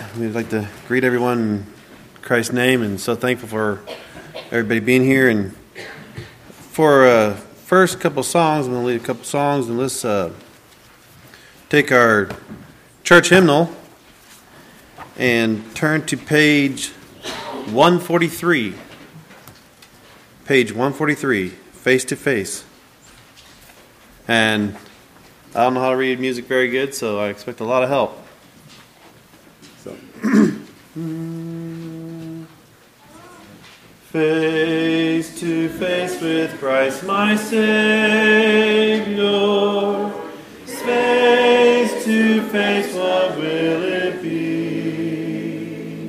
We'd like to greet everyone in Christ's name, and so thankful for everybody being here. And for first couple songs, I'm going to lead a couple songs, and let's take our church hymnal and turn to page 143. Page 143, Face to Face. And I don't know how to read music very good, so I expect a lot of help. So. Face to face with Christ my Savior. Face to face, what will it be?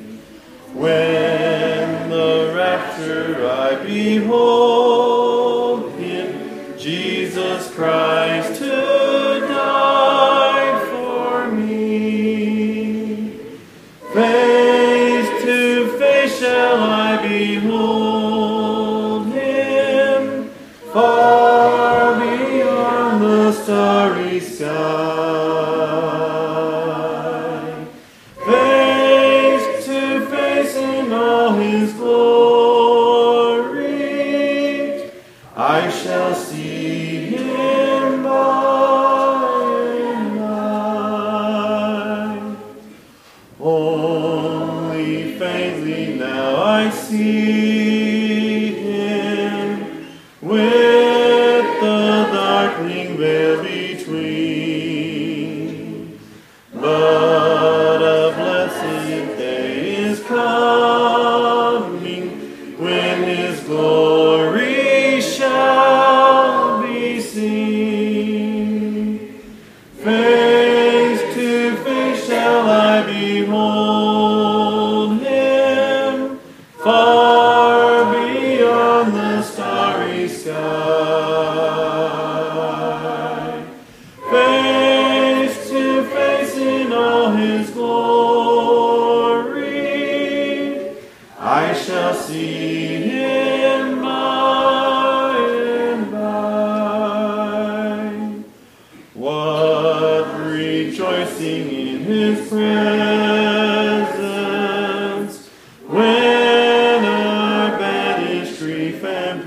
When the rapture I behold Him, Jesus Christ to die for me. Face to face shall I behold Him, far beyond the starry sky. Face to face in all His glory, I shall see Him by and by. Only faintly now I see Him, with the darkening veil between. But a blessed day is coming, when His glory shall be seen. Face to face shall I behold Him, far beyond the starry sky. Face to face in all His glory, I shall see Him by and by. What rejoicing in His presence, when I banish grief and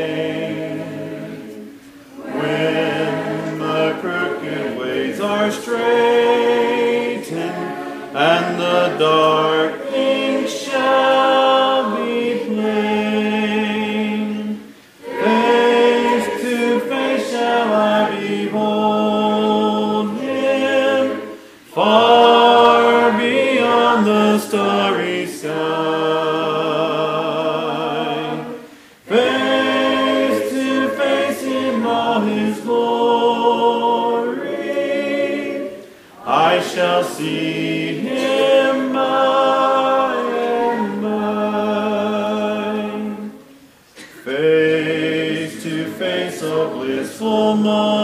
pain. When the crooked ways are straightened, and the dark things shall be plain. Face to face shall I behold Him, far beyond the starry sky. Face to face in all His glory, I shall see Him by and by. Face to face, a blissful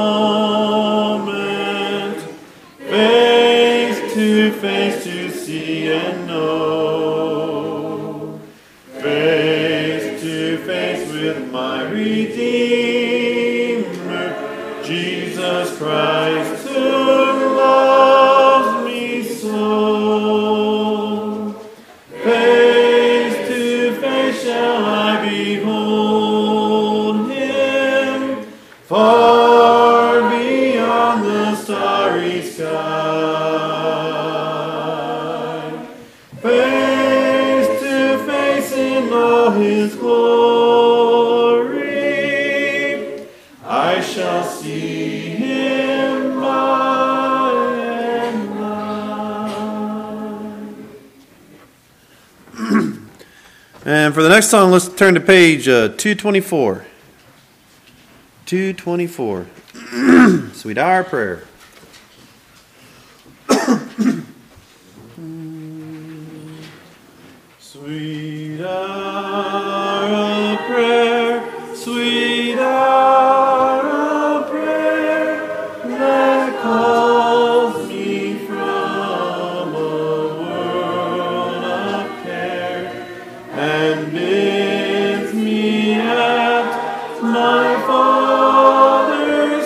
moment. Face to face to see and know. Face to face with my Redeemer, Jesus Christ, who loves me so. Face to face shall I behold Him, far beyond the starry sky. Face to face in all His glory, I shall see Him by and by. And for the next song, let's turn to page 224. 224. Sweet Hour of Prayer. Sweet hour of prayer, sweet hour of prayer, that calls me from a world of care, and bids me at my Father's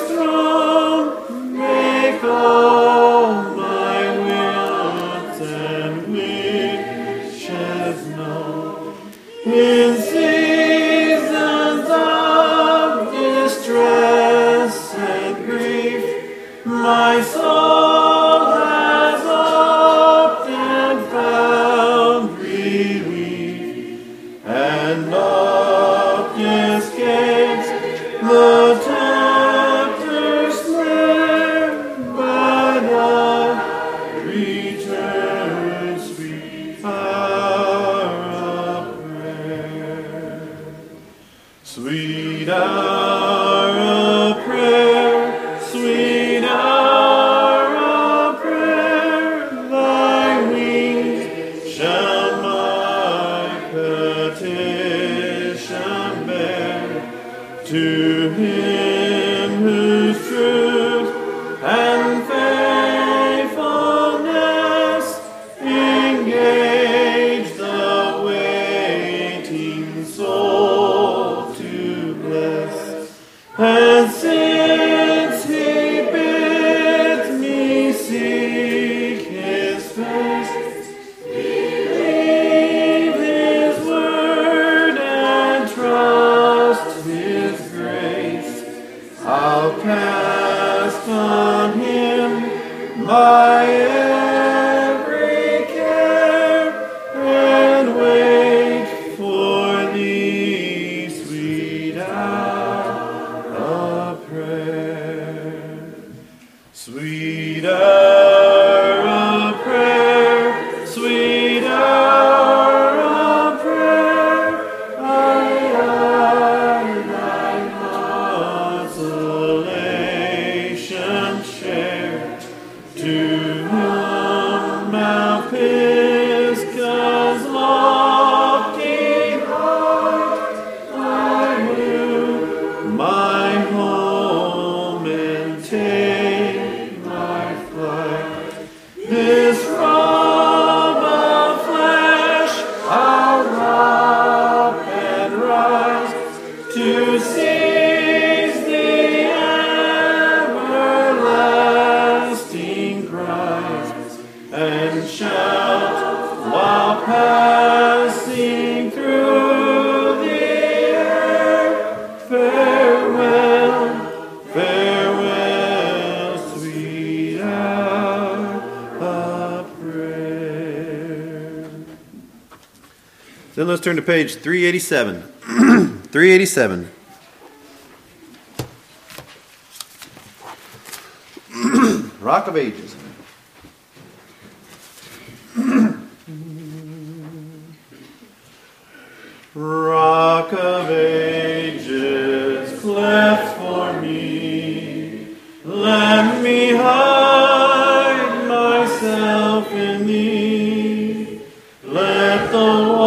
throne make all my will and will. riches know. In seasons of distress and grief, my soul has often found relief, and oft escapes the tempter's snare, but I return, sweet hour of prayer. Sweet hour of prayer, sweet hour of prayer, thy wings shall my petition bear. To him whose truth and faithfulness engage the waiting soul to bless. And since he bids me seek his face, believe his word and trust his grace, I'll cast on him my every care and wait for thee, sweet hour of prayer. Sweet hour of prayer, sweet hour of prayer, I thy consolation share. To whom Mount Pisgah's lofty height I will my home and take my flight. This robe of flesh I'll wrap and rise to seize the everlasting Christ, and shout while passing through the air, farewell, farewell, sweet hour of prayer. Then let's turn to page 387. 387. Rock of Ages. Rock of Ages, cleft for me, let me hide myself in thee. Let the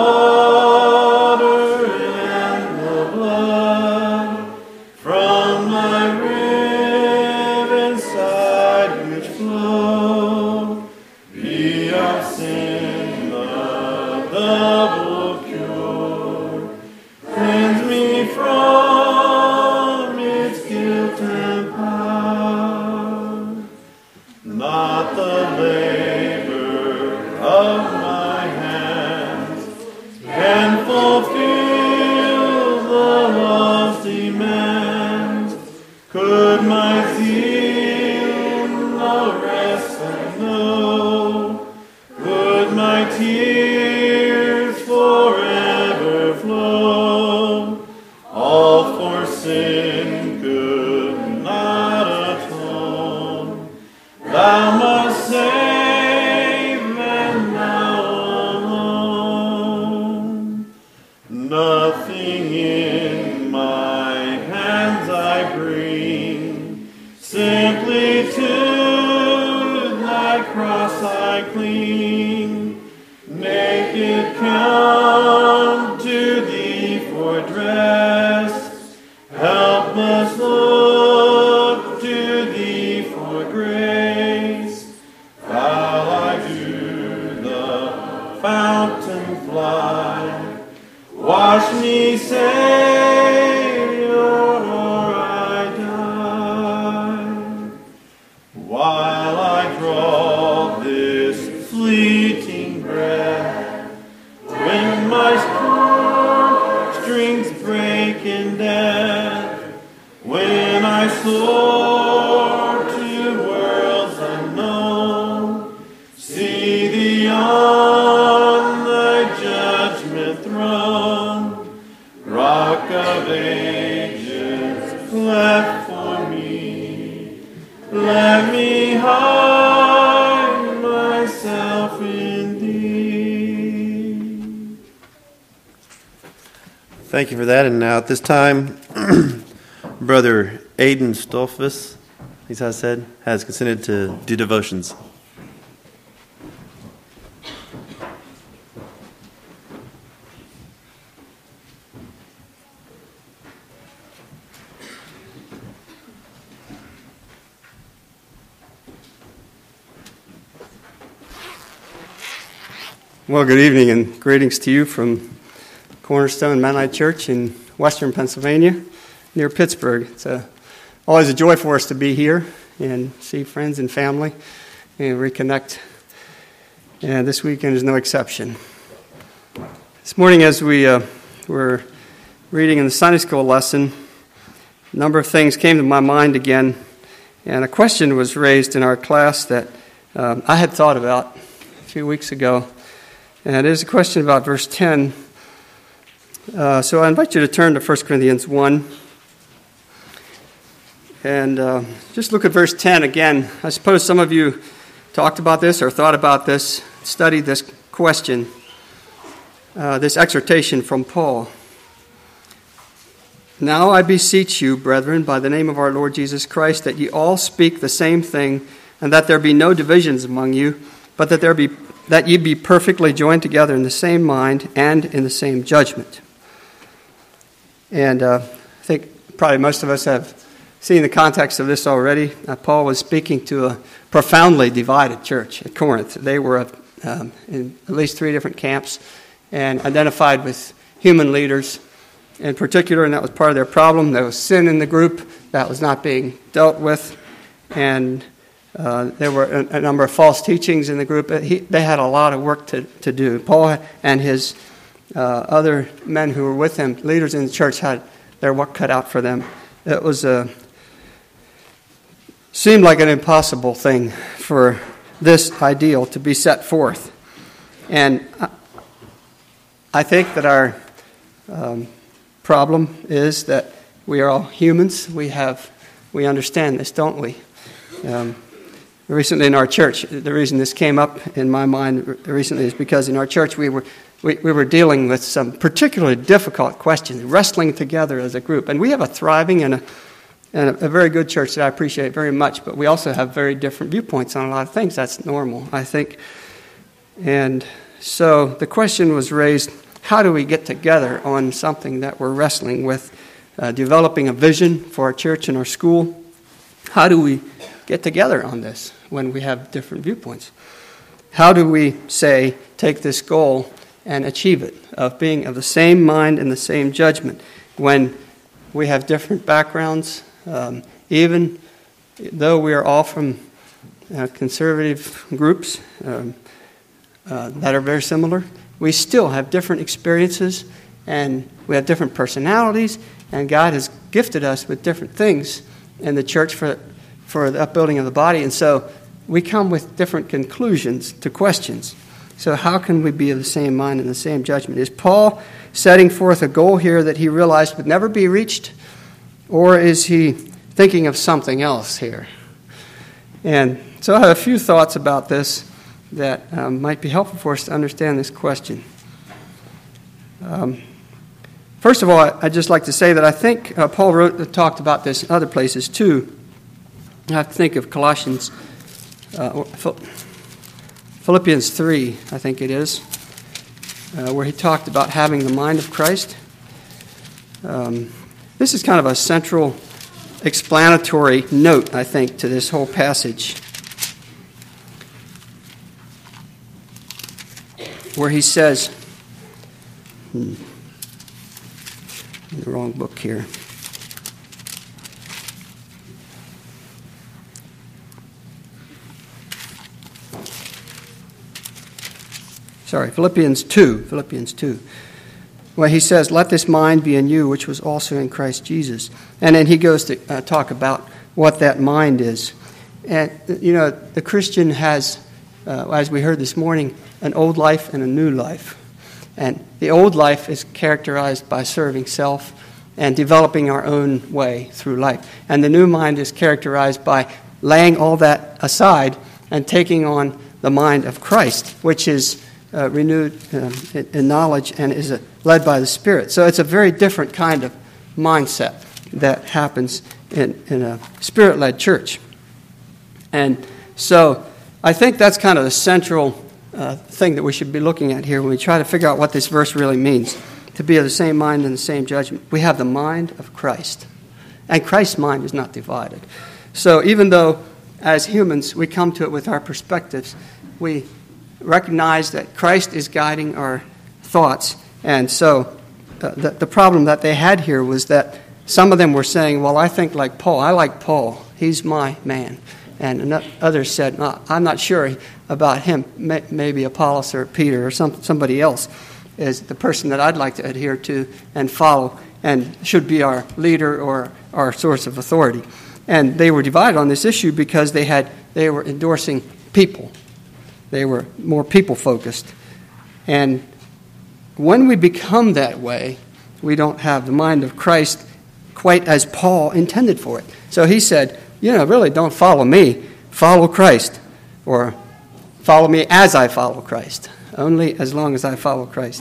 water and the blood from thy riven side which flow be our sin the double cure. Cleanse me from its guilt and power, not the labor of my hands can fulfill the law's demands. Could my zeal no rest know? Would my tears forever flow? All for sin could not atone. Thou must save, and thou alone. Nothing in my hands I bring, simply to thy cross I cling. Naked come to thee for dress, helpless look to thee for grace. While I do the fountain fly, wash me, Savior, or I die. While I draw this fleeting breath, Thank you for that. And now at this time, Brother Aidan Stolfus, as I said, has consented to do devotions. Well, good evening and greetings to you from Cornerstone Mennonite Church in western Pennsylvania near Pittsburgh. It's always a joy for us to be here and see friends and family and reconnect. And this weekend is no exception. This morning as we were reading in the Sunday school lesson, a number of things came to my mind again, and a question was raised in our class that I had thought about a few weeks ago. And it is a question about verse 10. So I invite you to turn to 1 Corinthians 1. And just look at verse 10 again. I suppose some of you talked about this or thought about this, studied this question, this exhortation from Paul. Now I beseech you, brethren, by the name of our Lord Jesus Christ, that ye all speak the same thing, and that there be no divisions among you, but that ye be perfectly joined together in the same mind and in the same judgment. And I think probably most of us have seen the context of this already. Paul was speaking to a profoundly divided church at Corinth. They were in at least 3 different camps and identified with human leaders in particular, and that was part of their problem. There was sin in the group that was not being dealt with, and there were a number of false teachings in the group. They had a lot of work to do. Paul and his other men who were with him, leaders in the church, had their work cut out for them. It was seemed like an impossible thing for this ideal to be set forth. And I think that our problem is that we are all humans. We understand this, don't we? Recently in our church, the reason this came up in my mind recently is because in our church we were dealing with some particularly difficult questions, wrestling together as a group. And we have a thriving and a very good church that I appreciate very much, but we also have very different viewpoints on a lot of things. That's normal, I think. And so the question was raised, how do we get together on something that we're wrestling with, developing a vision for our church and our school? How do we get together on this when we have different viewpoints? How do we take this goal and achieve it, of being of the same mind and the same judgment, when we have different backgrounds, even though we are all from conservative groups that are very similar, we still have different experiences, and we have different personalities, and God has gifted us with different things in the church for the upbuilding of the body, and so we come with different conclusions to questions. So how can we be of the same mind and the same judgment? Is Paul setting forth a goal here that he realized would never be reached, or is he thinking of something else here? And so I have a few thoughts about this that might be helpful for us to understand this question. First of all, I'd just like to say that I think Paul talked about this in other places too. I have to think of Philippians 3, I think it is, where he talked about having the mind of Christ. This is kind of a central explanatory note, I think, to this whole passage, where he says, in the wrong book here. Philippians 2. Well, he says, let this mind be in you, which was also in Christ Jesus. And then he goes to talk about what that mind is. And, the Christian has, as we heard this morning, an old life and a new life. And the old life is characterized by serving self and developing our own way through life. And the new mind is characterized by laying all that aside and taking on the mind of Christ, which is renewed in knowledge and is led by the Spirit. So it's a very different kind of mindset that happens in a Spirit-led church. And so I think that's kind of the central thing that we should be looking at here when we try to figure out what this verse really means. To be of the same mind and the same judgment. We have the mind of Christ. And Christ's mind is not divided. So even though as humans we come to it with our perspectives, we recognize that Christ is guiding our thoughts. And so the problem that they had here was that some of them were saying, well, I think like Paul. I like Paul. He's my man. And others said, no, I'm not sure about him. Maybe Apollos or Peter or somebody else is the person that I'd like to adhere to and follow and should be our leader or our source of authority. And they were divided on this issue because they were endorsing people. They were more people-focused. And when we become that way, we don't have the mind of Christ quite as Paul intended for it. So he said, really don't follow me, follow Christ, or follow me as I follow Christ. Only as long as I follow Christ.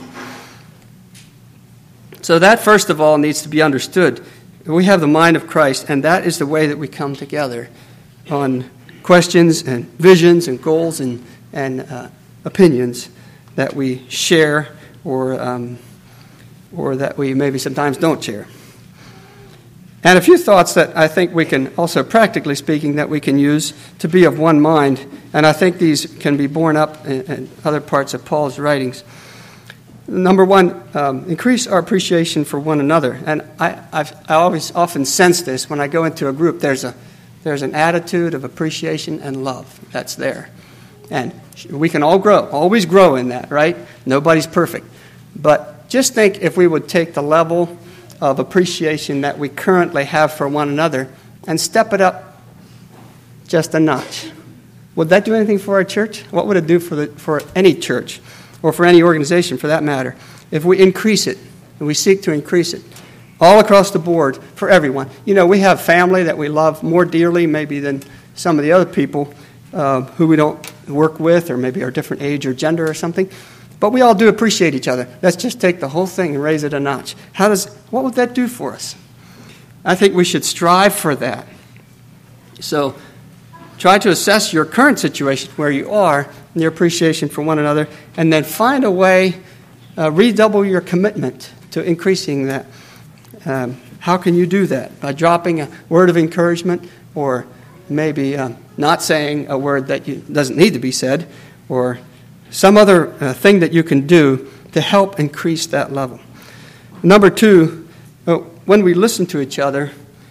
So that, first of all, needs to be understood. We have the mind of Christ, and that is the way that we come together on questions and visions and goals and opinions that we share or that we maybe sometimes don't share. And a few thoughts that I think we can also, practically speaking, that we can use to be of one mind. And I think these can be borne up in other parts of Paul's writings. Number one, increase our appreciation for one another. And I always often sense this when I go into a group. There's an attitude of appreciation and love that's there. And we can all grow, always grow in that, right? Nobody's perfect. But just think if we would take the level of appreciation that we currently have for one another and step it up just a notch. Would that do anything for our church? What would it do for any church or for any organization for that matter if we increase it and we seek to increase it all across the board for everyone? We have family that we love more dearly maybe than some of the other people who we don't work with or maybe are different age or gender or something. But we all do appreciate each other. Let's just take the whole thing and raise it a notch. What would that do for us? I think we should strive for that. So try to assess your current situation where you are and your appreciation for one another, and then find a way, redouble your commitment to increasing that. How can you do that? By dropping a word of encouragement, or maybe not saying a word that doesn't need to be said, or some other thing that you can do to help increase that level. Number two, when we listen to each other,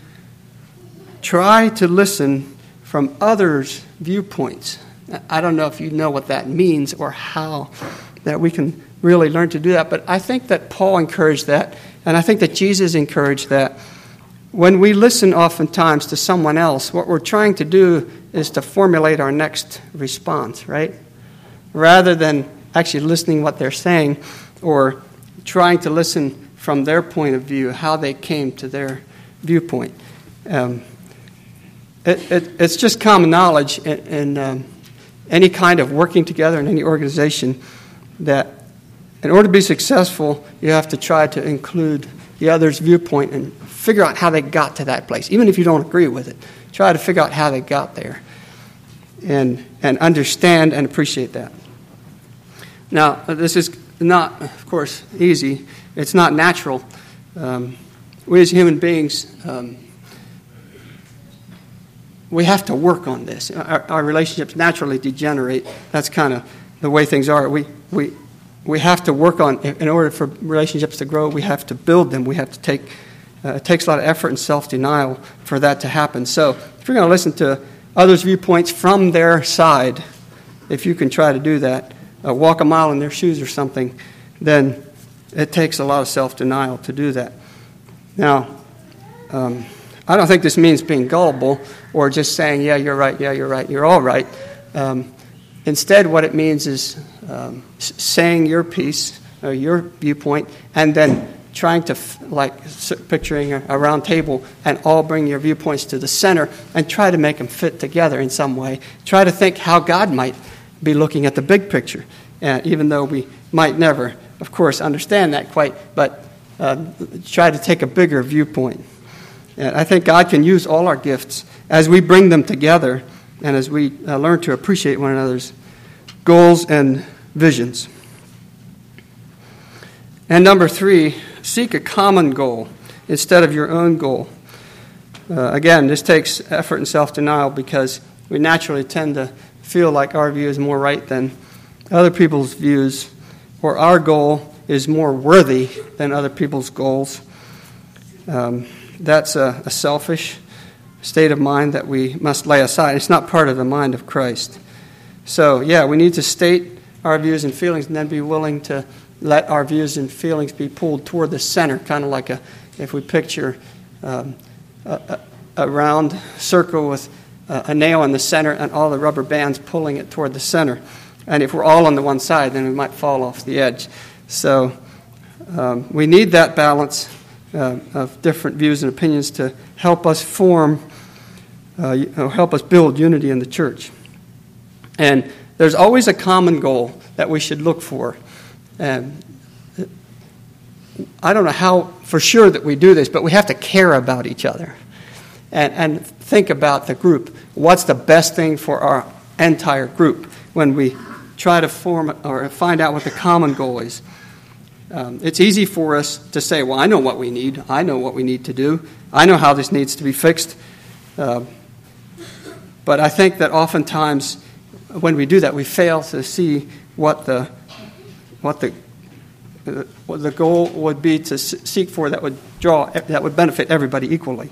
try to listen from others' viewpoints. I don't know if you know what that means or how that we can really learn to do that, but I think that Paul encouraged that, and I think that Jesus encouraged that. When we listen oftentimes to someone else, what we're trying to do is to formulate our next response, right? Rather than actually listening what they're saying or trying to listen from their point of view, how they came to their viewpoint. It's just common knowledge in any kind of working together in any organization that in order to be successful, you have to try to include the other's viewpoint and figure out how they got to that place. Even if you don't agree with it, try to figure out how they got there and understand and appreciate that. Now, this is not, of course, easy. It's not natural. We as human beings, we have to work on this. Our relationships naturally degenerate. That's kind of the way things are. We have to work on, in order for relationships to grow, we have to build them. We have to take, it takes a lot of effort and self-denial for that to happen. So if you're going to listen to others' viewpoints from their side, if you can try to do that, walk a mile in their shoes or something, then it takes a lot of self-denial to do that. Now, I don't think this means being gullible or just saying, yeah, you're right, you're all right. Instead, what it means is saying your piece, or your viewpoint, and then trying to, picturing a round table and all bring your viewpoints to the center and try to make them fit together in some way. Try to think how God might be looking at the big picture. even though we might never, of course, understand that quite, but try to take a bigger viewpoint. And I think God can use all our gifts as we bring them together and as we learn to appreciate one another's goals and visions. And number 3, seek a common goal instead of your own goal. Again, this takes effort and self-denial because we naturally tend to feel like our view is more right than other people's views, or our goal is more worthy than other people's goals. That's a selfish state of mind that we must lay aside. It's not part of the mind of Christ. So, we need to state our views and feelings and then be willing to let our views and feelings be pulled toward the center, kind of like if we picture a round circle with a nail in the center and all the rubber bands pulling it toward the center. And if we're all on the one side, then we might fall off the edge. So we need that balance of different views and opinions to help us help us build unity in the church. And there's always a common goal that we should look for. I don't know how for sure that we do this, but we have to care about each other and think about the group. What's the best thing for our entire group when we try to form or find out what the common goal is? It's easy for us to say, well, I know what we need. I know what we need to do. I know how this needs to be fixed. But I think that oftentimes when we do that, we fail to see what the goal would be to seek for that would benefit everybody equally.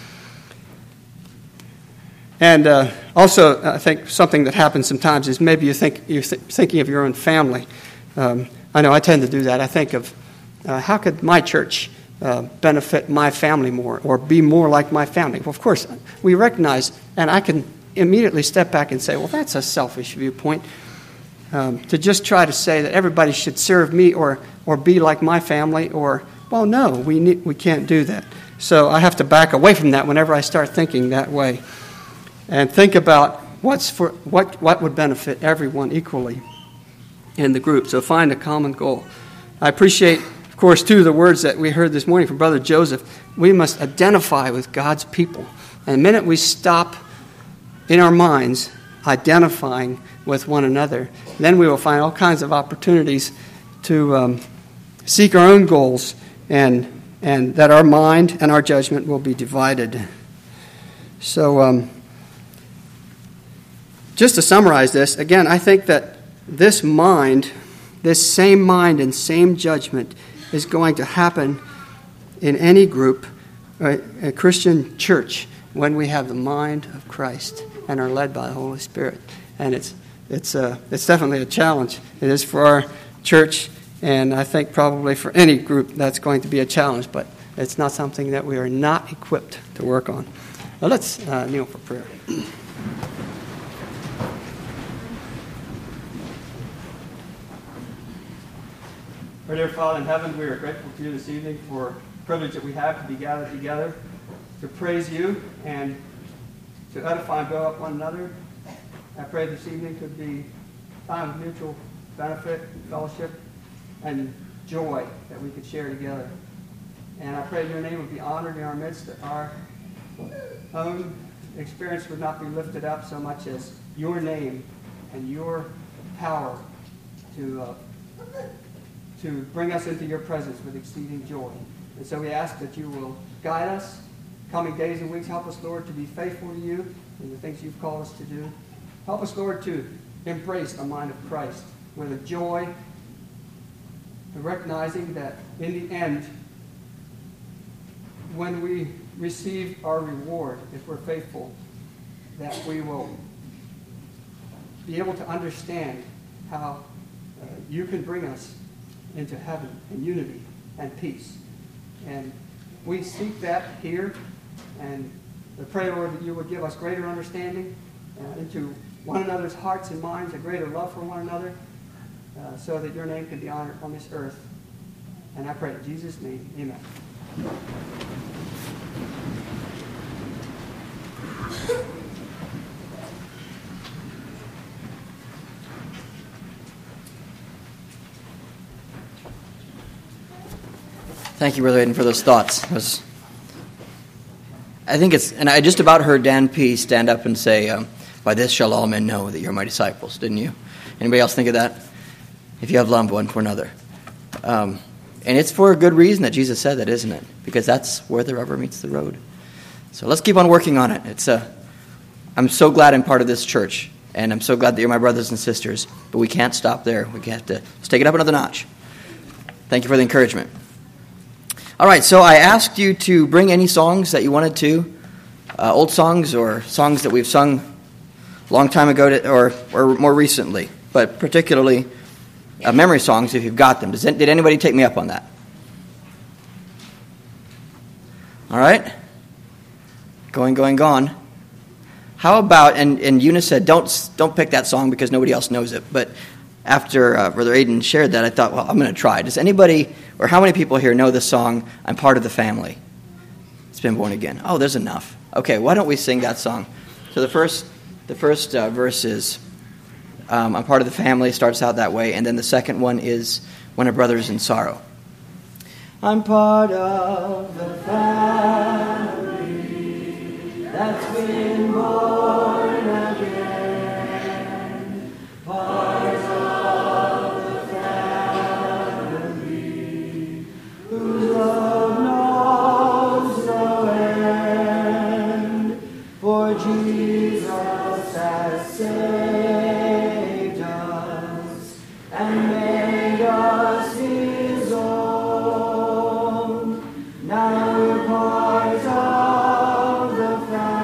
And also, I think something that happens sometimes is maybe you're thinking of your own family. I know I tend to do that. I think of how could my church benefit my family more or be more like my family? Well, of course, we recognize, and I can immediately step back and say, well, that's a selfish viewpoint. To just try to say that everybody should serve me or be like my family, well, no, we can't do that. So I have to back away from that whenever I start thinking that way, and think about what would benefit everyone equally in the group. So find a common goal. I appreciate, of course, too, the words that we heard this morning from Brother Joseph. We must identify with God's people, and the minute we stop in our minds identifying with one another, then we will find all kinds of opportunities to seek our own goals, and that our mind and our judgment will be divided. So just to summarize this, again, I think that this same mind and same judgment is going to happen in any group, a Christian church, when we have the mind of Christ and are led by the Holy Spirit. And it's definitely a challenge. It is for our church, and I think probably for any group that's going to be a challenge, but it's not something that we are not equipped to work on. Well, let's kneel for prayer. Our dear Father in heaven, we are grateful to you this evening for the privilege that we have to be gathered together to praise you and to edify and build up one another. I pray this evening could be a time of mutual benefit, fellowship, and joy that we could share together. And I pray your name would be honored in our midst, that our own experience would not be lifted up so much as your name and your power to bring us into your presence with exceeding joy. And so we ask that you will guide us coming days and weeks. Help us, Lord, to be faithful to you in the things you've called us to do. Help us, Lord, to embrace the mind of Christ with a joy, recognizing that in the end, when we receive our reward, if we're faithful, that we will be able to understand how you can bring us into heaven in unity and peace. And we seek that here, and I pray, Lord, that you would give us greater understanding into one another's hearts and minds, a greater love for one another, so that your name can be honored on this earth. And I pray in Jesus' name, amen. Thank you, Brother Hayden, for those thoughts. And I just about heard Dan P. stand up and say, by this shall all men know that you're my disciples, didn't you? Anybody else think of that? If you have love one for another. And it's for a good reason that Jesus said that, isn't it? Because that's where the rubber meets the road. So let's keep on working on it. I'm so glad I'm part of this church, and I'm so glad that you're my brothers and sisters, but we can't stop there. Let's take it up another notch. Thank you for the encouragement. All right, so I asked you to bring any songs that you wanted to, old songs or songs that we've sung a long time ago or more recently, but particularly memory songs if you've got them. Did anybody take me up on that? All right? Going. How about, and Eunice said, don't pick that song because nobody else knows it, but after Brother Aiden shared that, I thought, well, I'm going to try. Does anybody, or how many people here know the song, I'm Part of the Family? It's been born again. Oh, there's enough. Okay, why don't we sing that song? So the first verse is, I'm part of the family, starts out that way, and then the second one is, when a brother is in sorrow. I'm part of the family that's been born again, part of the family whose love knows no end, for Jesus has saved us and made us his own. Now we're part of the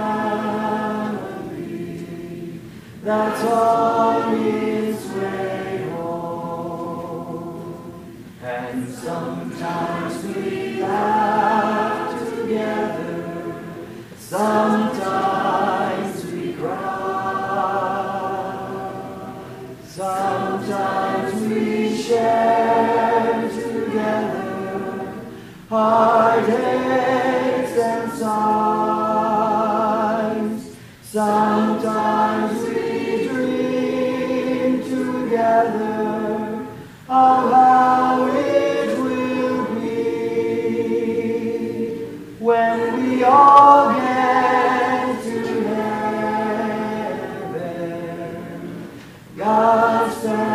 family that's on its way home. And sometimes we laugh together, sometimes we cry, sometimes we share together heartaches and sighs. Sometimes we dream together of how it will be when we all get to heaven, God's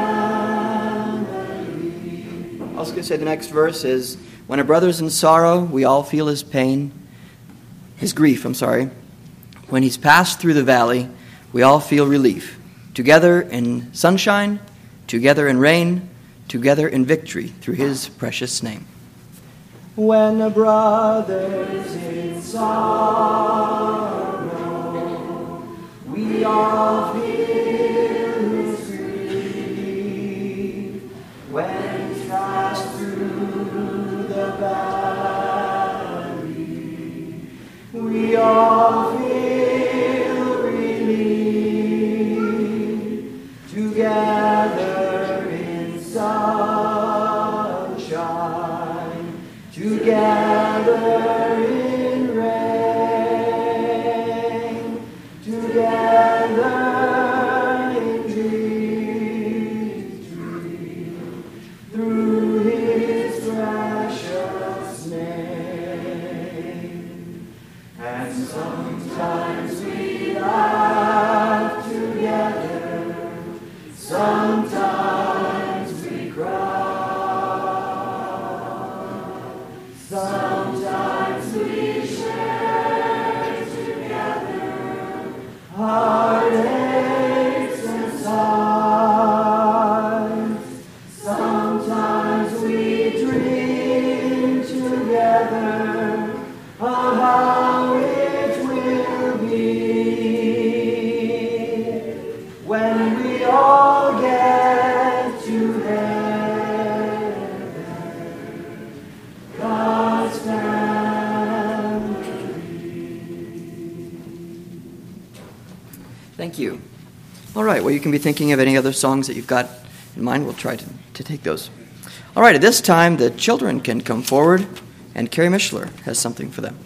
family. I was going to say the next verse is, when a brother's in sorrow, we all feel his pain, his grief, When he's passed through the valley, we all feel relief. Together in sunshine, together in rain, together in victory through his precious name. When a brother's in sorrow, we all feel his grief. When he's passed through the valley, we all feel relief. Together in sunshine, together in rain, together in victory, through his precious name. And sometimes we laugh together, sometimes we cry, sometimes we share together heartaches and sighs. Sometimes we dream together of how it will be when we all get to heaven, God's family. Thank you. All right, well, you can be thinking of any other songs that you've got in mind. We'll try to take those. All right, at this time, the children can come forward, and Carrie Mishler has something for them.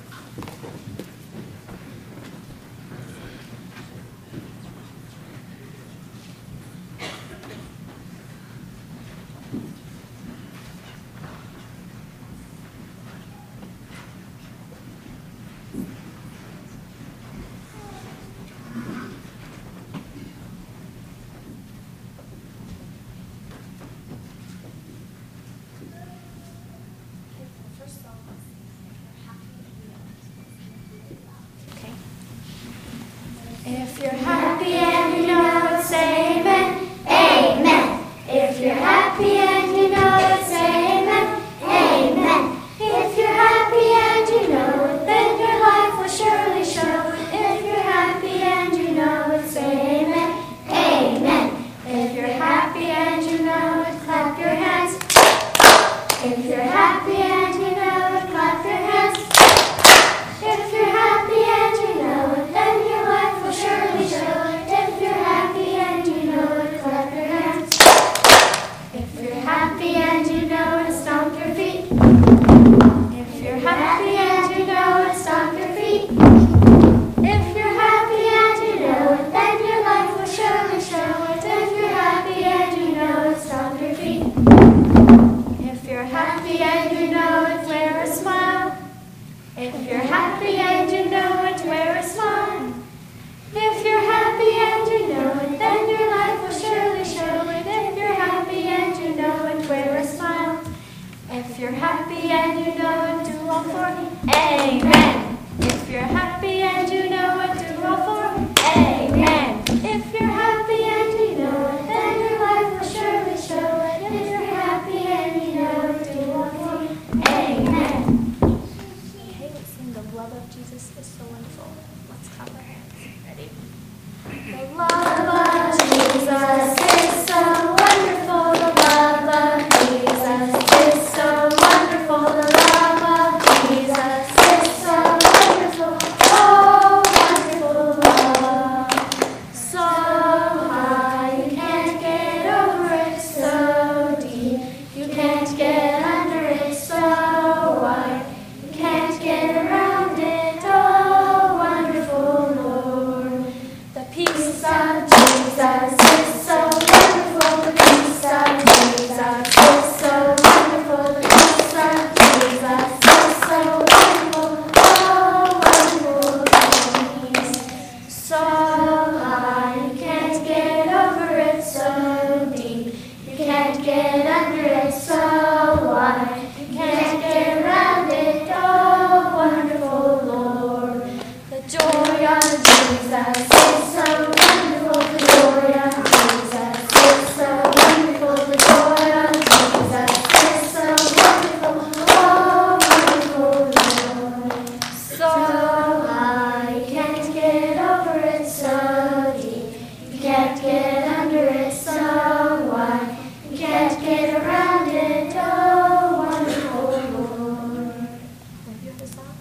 If you're happy and you know it, do all for Amen. If you're happy and you know it, do all for Amen. If you're happy and you know it, then your life will surely show it. If you're happy and you know it, do all for Amen. Okay, let's sing The Love of Jesus is So Wonderful. Let's clap our hands. Ready? The love of Jesus is so wonderful. The love of Jesus is so wonderful. The love of Jesus is so wonderful. Oh, wonderful love. So high, you can't get over it. So deep, you can't get under it. So wide, you can't get around it. Oh, wonderful Lord. The peace of Jesus is so wonderful. The peace of Jesus is so wonderful. The peace of Jesus is so wonderful. Oh, wonderful peace. So high, you can't get over it. So deep, you can't get under it. So wide, you can't get around it. Oh, wonderful Lord. The joy of Jesus is so wonderful. The joy of Jesus is so wonderful. The joy of Jesus is so wonderful. Oh, wonderful Lord. So high, you can't get over it. So deep, you can't get under it. So wide, you can't get around it. Oh, wonderful Lord. Have you heard this song?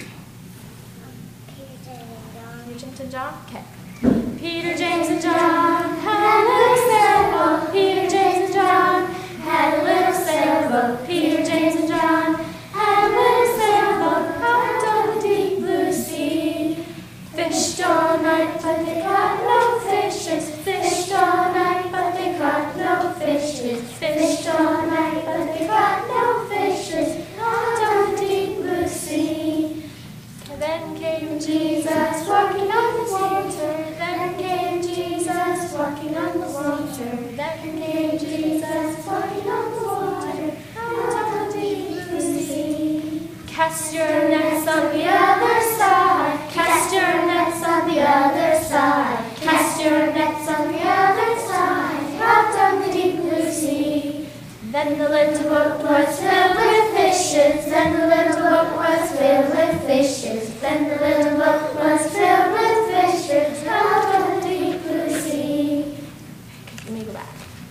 Peter, James, and John? Okay. Peter, James, and John had a little sailboat. Peter, James, and John had a little sailboat. Peter, James, and John had a little sailboat out on the deep blue sea. Fished all night, but they caught no fishes. Fished all night, but they caught no fishes. Fished all night, but they caught no fishes out on the deep blue sea. Then came Jesus walking on the water. Then came Jesus walking on the water. Then came Jesus walking on the water. Out on the deep blue sea. Cast your nets on the other side. Cast your nets on the other side. Cast your nets on the other side. Out on the deep blue sea. Then the little boat was filled with fishes. Then the little boat was filled with fishes. Then the little boat was filled with fishes. Out on the deep blue sea. Let me go back.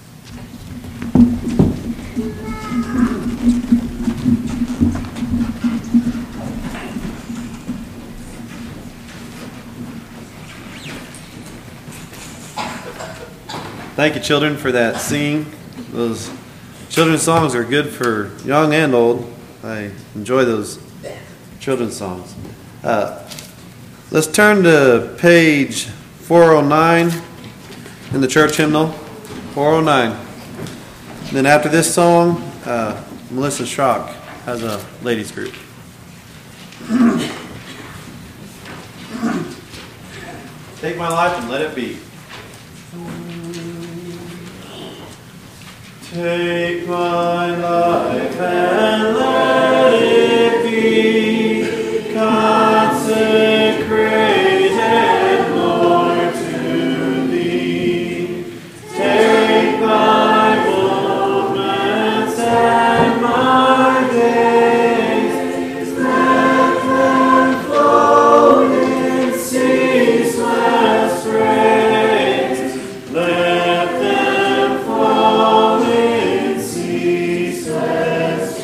Thank you, children, for that singing. Those children's songs are good for young and old. I enjoy those children's songs. Let's turn to page 409 in the church hymnal. 409. And then after this song, Melissa Schrock has a ladies group. Take my life and let it be. Take my life and let it be consecrated, Lord, to Thee. Take my moments and my days, let them flow in ceaseless praise. Let them flow in ceaseless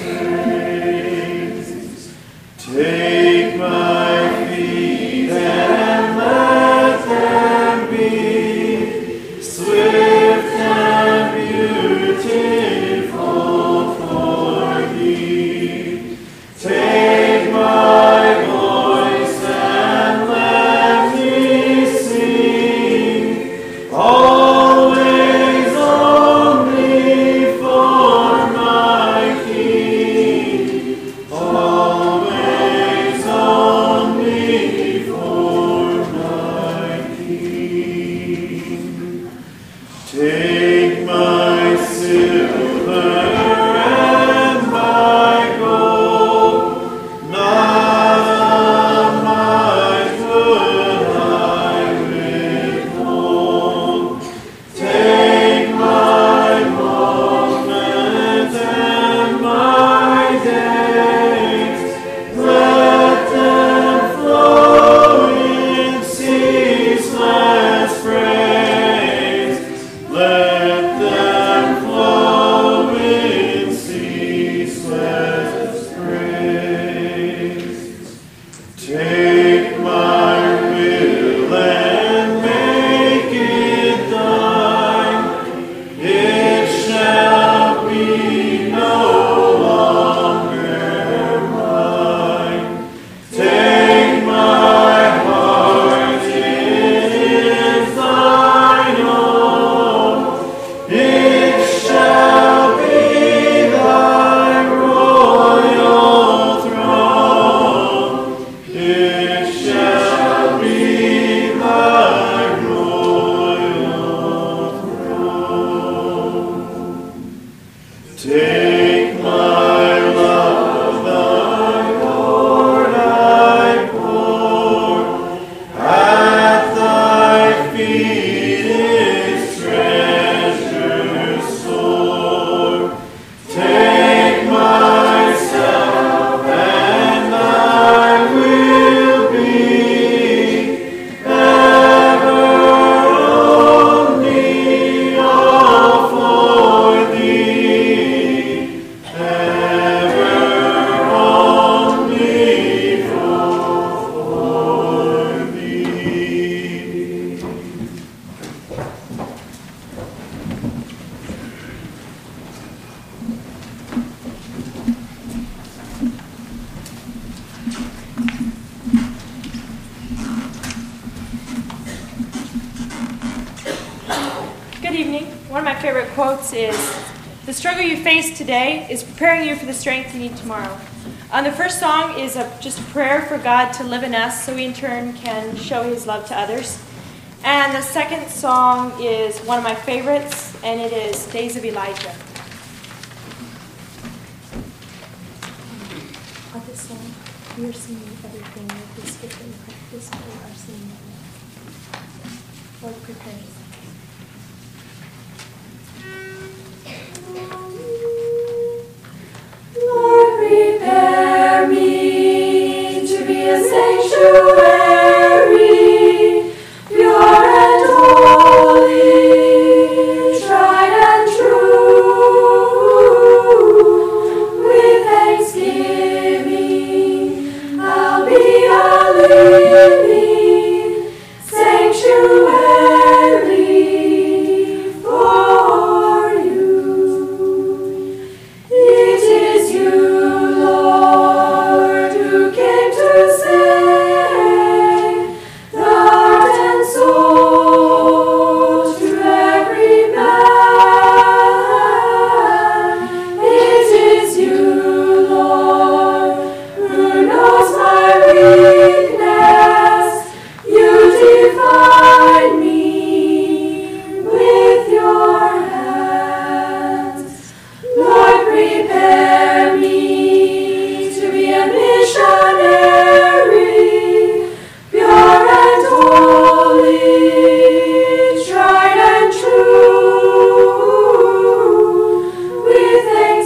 quotes is, "The struggle you face today is preparing you for the strength you need tomorrow." The first song is just a prayer for God to live in us so we in turn can show his love to others. And the second song is one of my favorites, and it is Days of Elijah. On this song, we are singing everything with this gift and practice, we are singing it. Lord, prepare us. Lord, prepare me to be a sanctuary, pure and holy, tried and true. With thanksgiving, I'll be a living sanctuary for you. It is you, Lord, who came to save the heart and soul to every man. It is you, Lord, who knows my weakness. You define me with your hands. Lord, prepare me to be a missionary, pure and holy, tried and true. With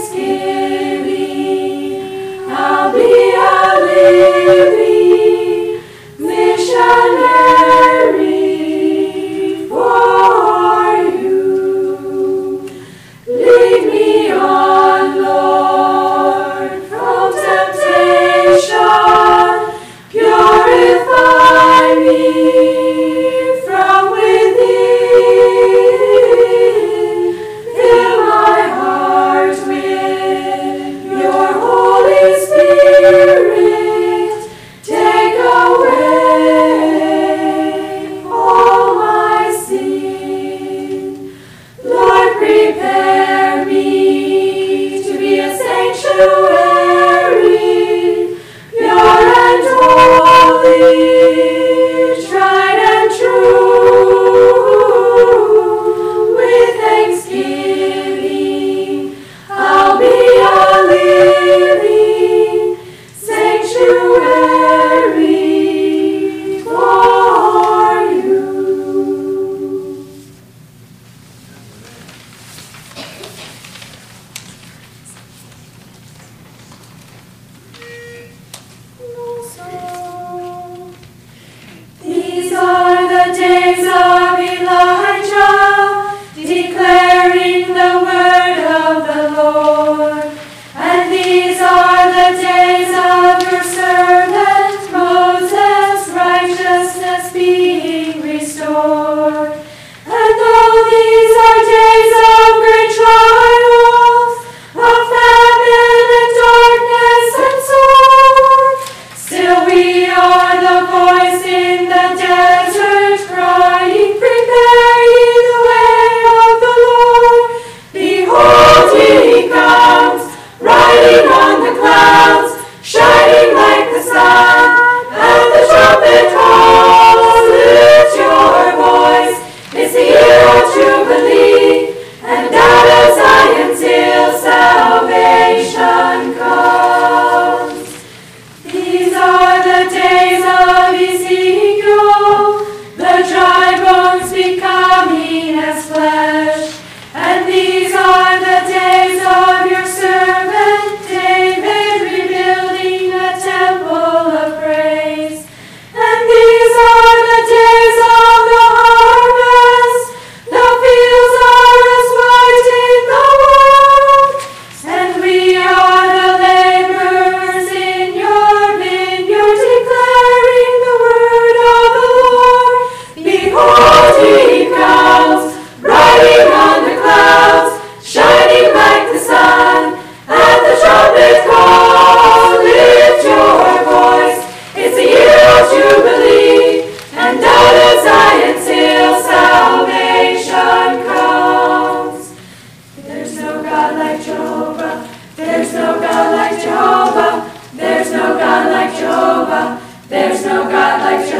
thanksgiving, I'll be a living missionary for you. Lead me on, Lord, from temptation. Purify me from within. Fill my heart with your Holy Spirit. Take away all my sin. Lord, prepare me to be a sanctuary, pure and holy, tried and true. With thanksgiving, I'll be a living sanctuary for you. These are the days of Elijah, declaring the word of the Lord. And these are the days of your servant Moses, righteousness being restored. And though these are days of great trials, of famine and darkness and sword, still we are the voice in the desert crying, prepare ye the way of the Lord. Behold, he comes, riding on the clouds, shining like the sun. And the trumpet calls, lift your voice. It's the year of Jubilee, and out of Zion till salvation comes. These are the days of Ezekiel, the dry bones becoming as flesh. And these are the days of your servant David, rebuilding a temple of praise. And these are the days of the harvest, the fields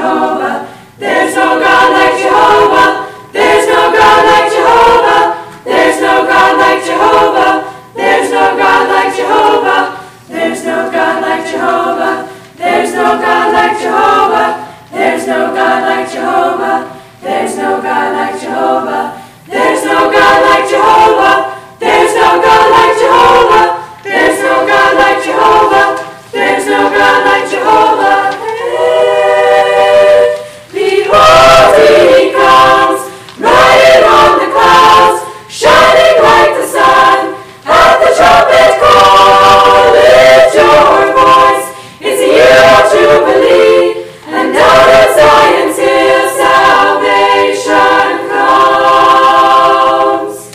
Jehovah. There's no God like Jehovah. There's no God like Jehovah. There's no God like Jehovah. There's no God like Jehovah. There's no God like Jehovah. There's no God like Jehovah. There's no God like Jehovah. There's no God like Jehovah. There's no God like Jehovah. There's no God like Jehovah. There's no God like Jehovah. There's no God like Jehovah. Behold, he comes, riding on the clouds, shining like the sun. At the trumpet call, lift your voice. It's a year of jubilee, and out of Zion's hill salvation comes.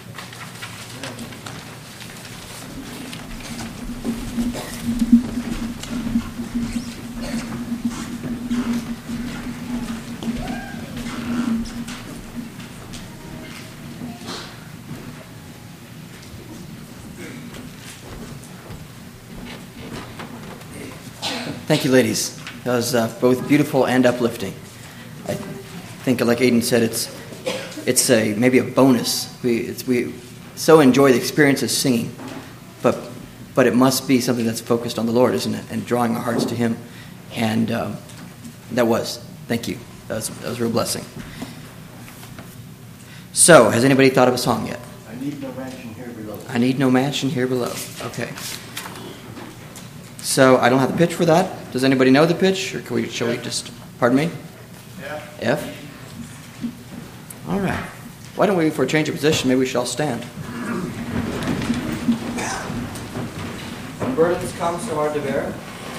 Thank you, ladies. That was both beautiful and uplifting. I think, like Aiden said, it's maybe a bonus. We so enjoy the experience of singing, but it must be something that's focused on the Lord, isn't it? And drawing our hearts to Him. And thank you. That was a real blessing. So, has anybody thought of a song yet? I need no mansion here below. I need no mansion here below. Okay. So I don't have the pitch for that. Does anybody know the pitch, or shall we just? Pardon me. F. All right. Why don't we, for a change of position, maybe we should all stand. When burdens come so hard to bear.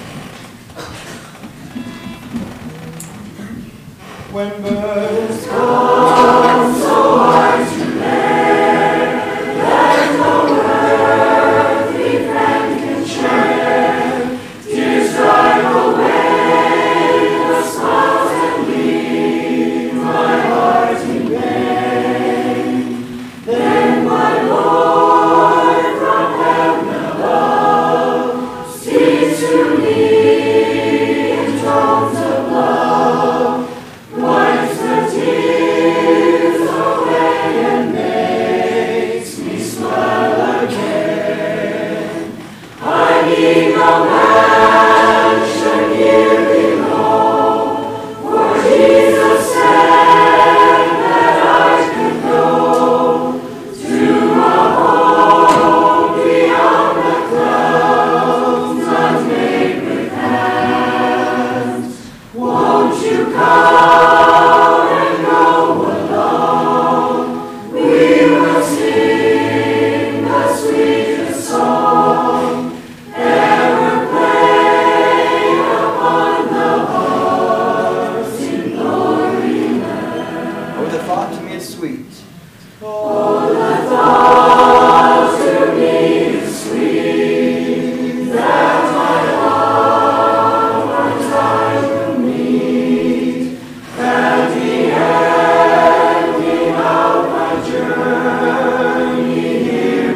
When burdens come so hard to bear, that no earthly friend can share, tears drive away the smiles and leave my heart in pain. Then my Lord from heaven above speaks to me in tones of love, wipes the tears away and makes me smile again. I need no mansion here below, for Jesus said that I could go to a home beyond the clouds, not made with hands. Won't you come and go along? We will sing the sweetest song ever played upon the harps in glory land. Oh, the thought to me is sweet. Oh, the thought to me is sweet, that my love once I will meet, at the ending of my journey here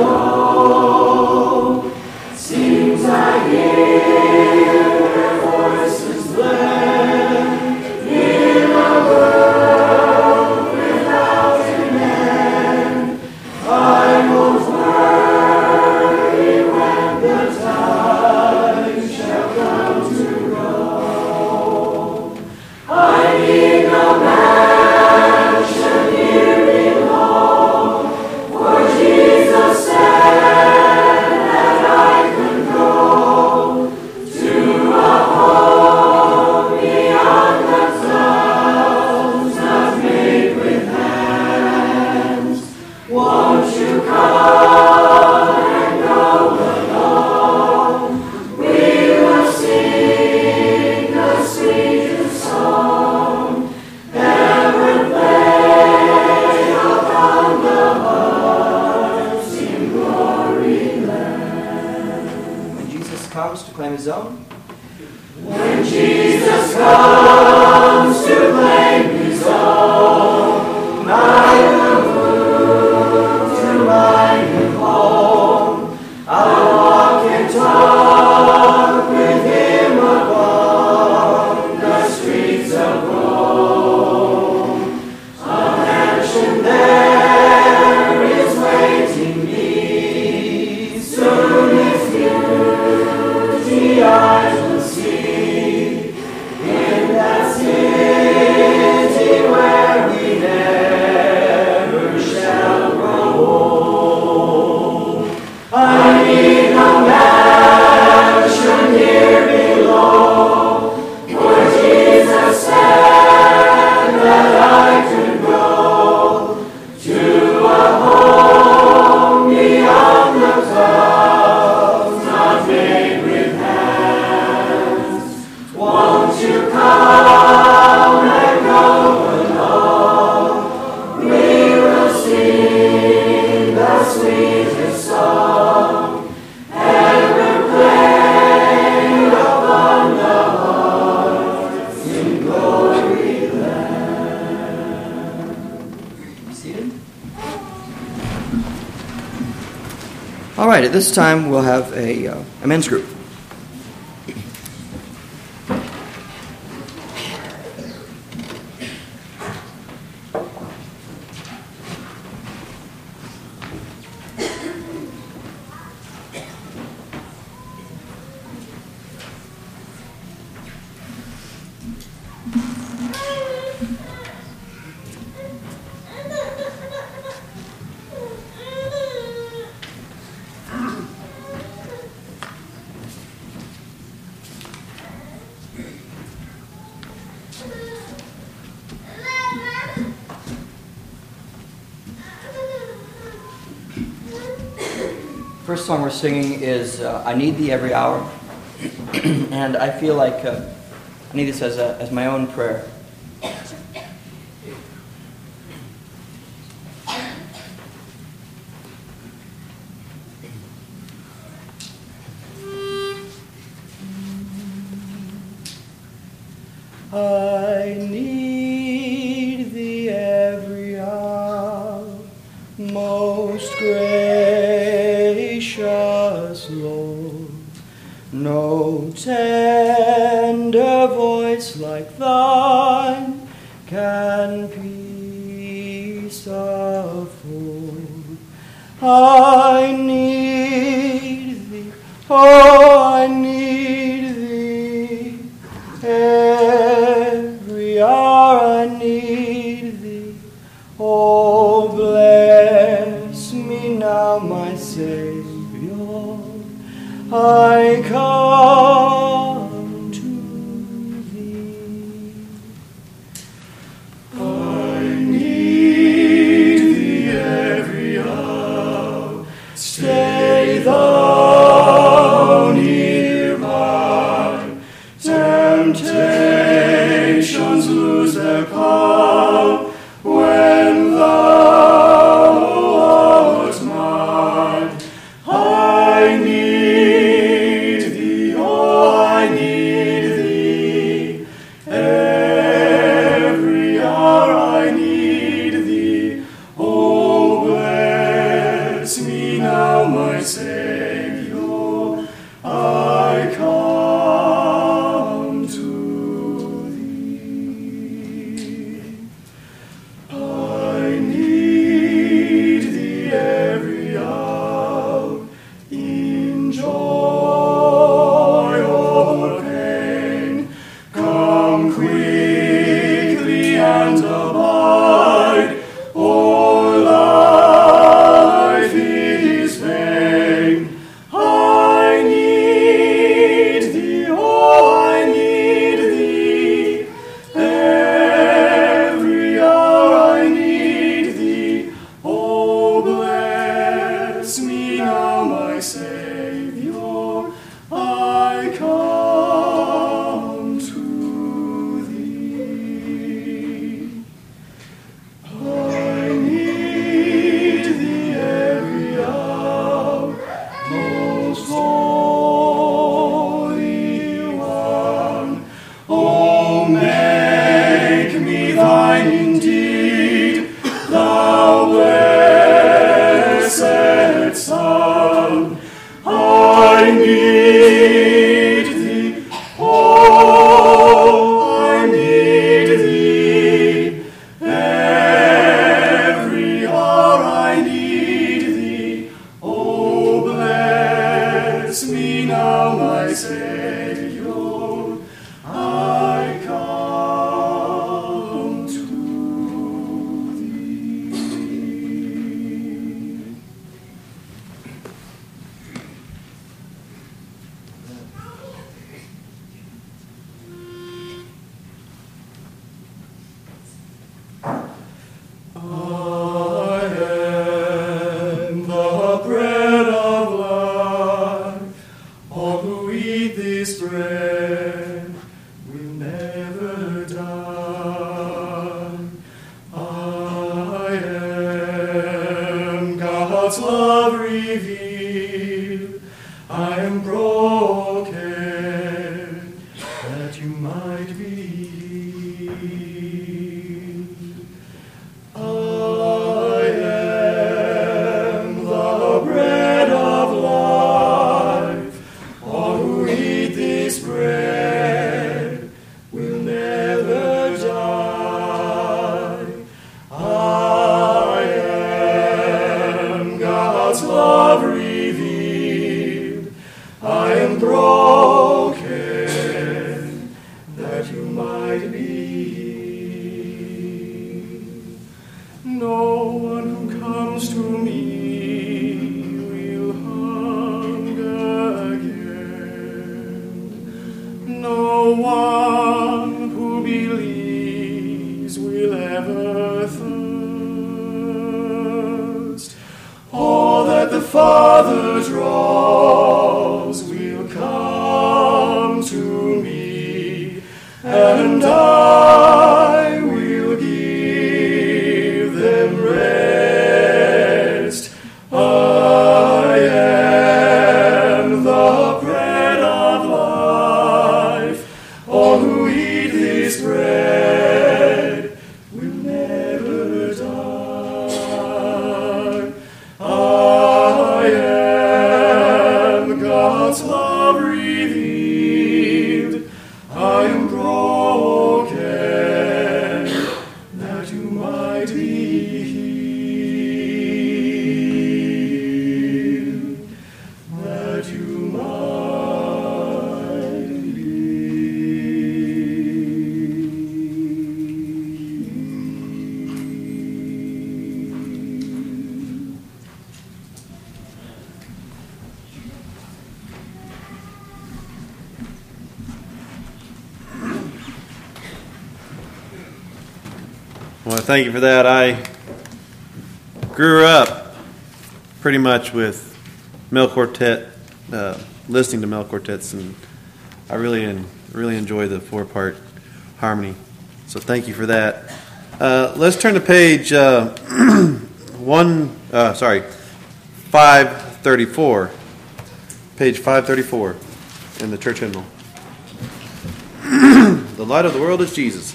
below. Seems I hear their voices blend in a world without an end. I won't worry when the time shall come to go. I need no mansion here below, for Jesus said that I could go to a home beyond the clouds, not made with hands. Won't you come and go along? We will sing the sweetest song ever played upon the harps in glory land. When Jesus comes to claim His own. When Jesus comes to claim His own, I will move to my new home. I'll walk and talk with Him along the streets right, at this time we'll have a men's group. First song we're singing is I Need Thee Every Hour. And I feel like I need this as my own prayer. I need thee every hour, most gracious Lord. No tender voice like thine can peace afford. I need thee, oh, I need thee. Every hour I need thee. Oh, bless me now, my Savior. I come to thee. I need thee every hour. Stay thou near by. Temptations lose their power when thou art mine. I need thee, oh, I need thee. Every hour I need thee. Oh, bless me now, my Savior. I come to thee. I need thee every hour, in joy or pain. Come quickly and abide, or life is vain. I need thee, oh, I need thee. Every hour I need thee. Oh, bless me now, my Savior. I come to thee. I need thee every hour, most holy one. Oh, make me thine indeed, thou blessed Son. I need thee, oh, I need thee. Every hour I need thee. Oh, bless me now, my Savior. I come to thee. I am the bread of life. All who eat this bread will never die. I am God's love revealed. I am broken that you might be healed. I am the bread of life. I am broken, that you might be healed. No one who comes to me will hunger again. No one who believes will ever thirst. All that the Father draws will come to me, and I will give them rest. I am the bread of life. All who eat this bread will never die. I am God's love revealed. I am broken, that you might be healed, that you might be healed. Well, thank you for that. I grew up pretty much with male quartet, listening to male quartets, and I really enjoy the 4-part harmony. So thank you for that. Let's turn to page 534. Page 534 in the church hymnal. The light of the world is Jesus.